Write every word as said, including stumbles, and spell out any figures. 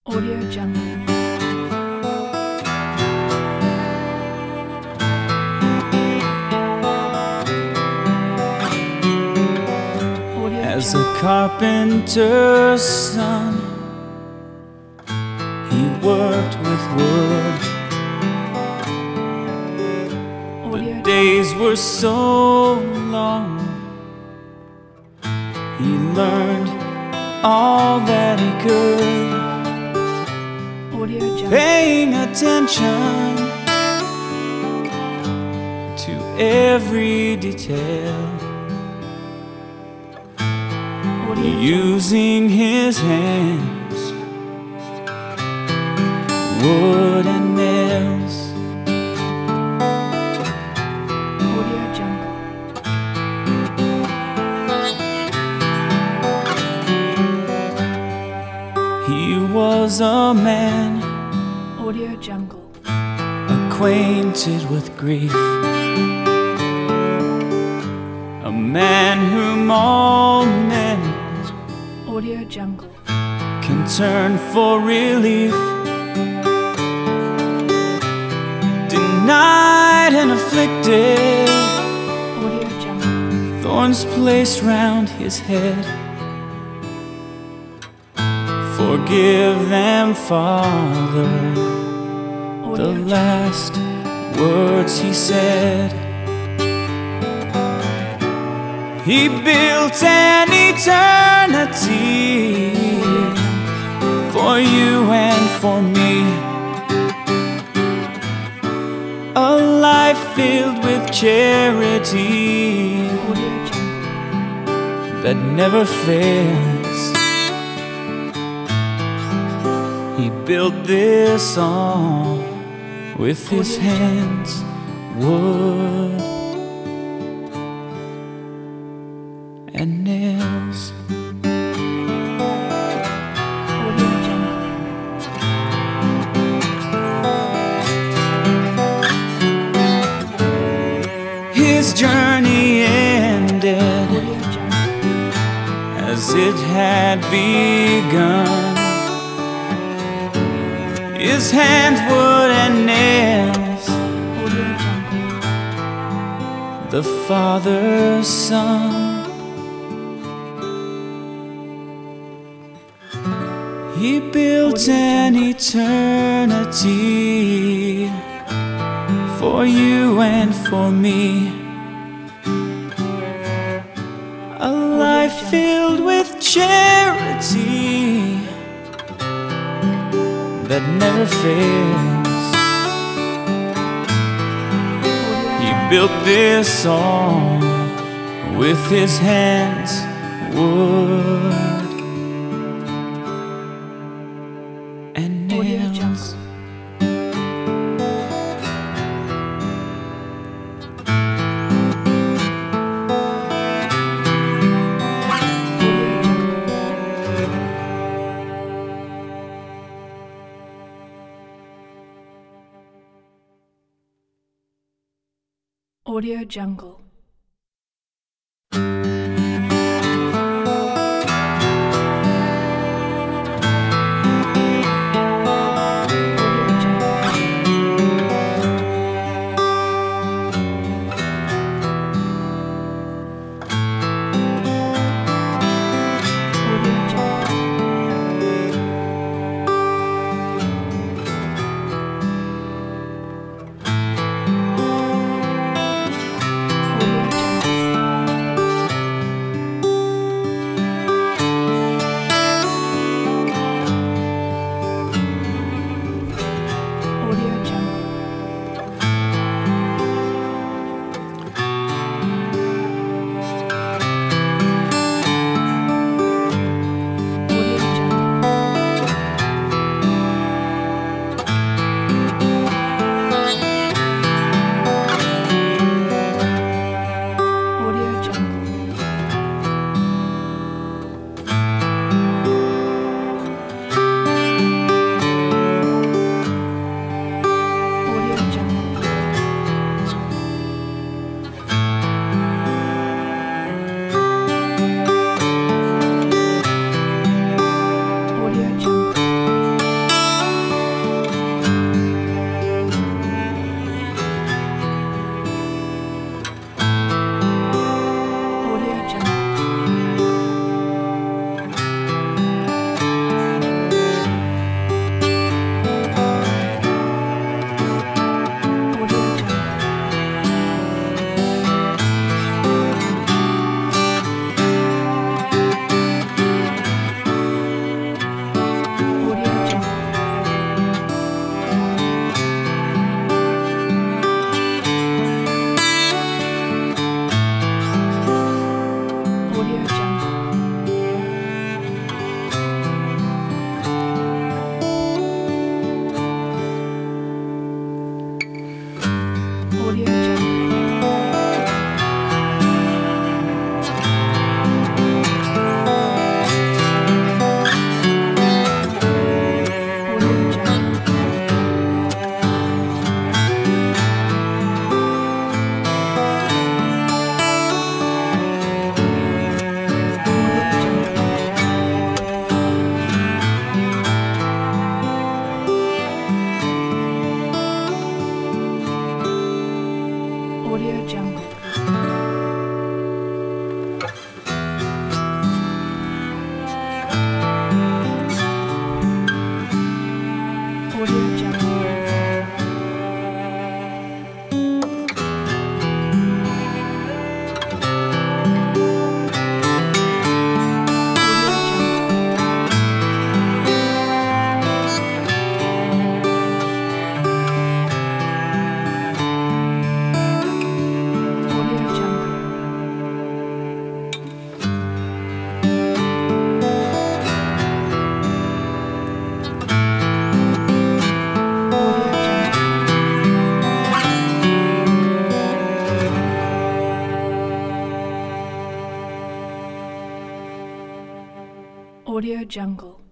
Audio Jungle. As a carpenter's son, he worked with wood. The days were so long, he learned all that he could, paying attention to every detail, using his hands, wood and nails. Audio Jungle. He was a man Audio Jungle. acquainted with grief, a man whom all men Audio Jungle. can turn for relief. Denied and afflicted, Audio Jungle. thorns placed round his head. Forgive them, Father, the Audio Jungle. last words he said. He built an eternity for you and for me, a life filled with charity Audio Jungle. that never fails. He built this all with his hands, wood and nails. Audio Jungle. His journey ended Audio Jungle. as it had begun. His hands, wood and nails, Audio Jungle. the Father's Son. He built an eternity for you and for me, a life filled with charity that never fails. He built this all with his hands, wood and Audio nails. Jungle. Audio Jungle. Audio Audio Jungle.